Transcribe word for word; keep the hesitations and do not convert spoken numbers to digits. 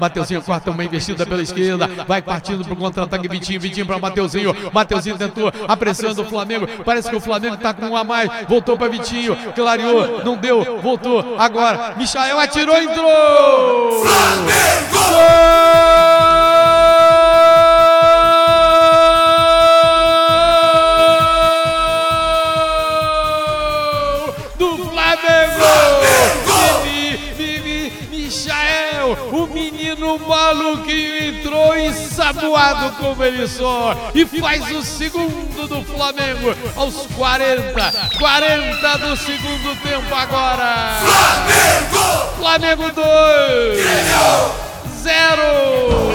Mateuzinho corta uma investida pela esquerda, vai partindo pro contra-ataque Vitinho, Vitinho para Mateuzinho, Mateuzinho tentou a pressão do Flamengo, parece que o Flamengo tá com um a mais, voltou para Vitinho, clareou, não deu, voltou, agora, Michael atirou, entrou! Flamengo! Do Flamengo! Michael, o menino maluquinho entrou ensaboado como ele só e faz o segundo do Flamengo aos quarenta, quarenta do segundo tempo agora. Flamengo! Flamengo dois, zero.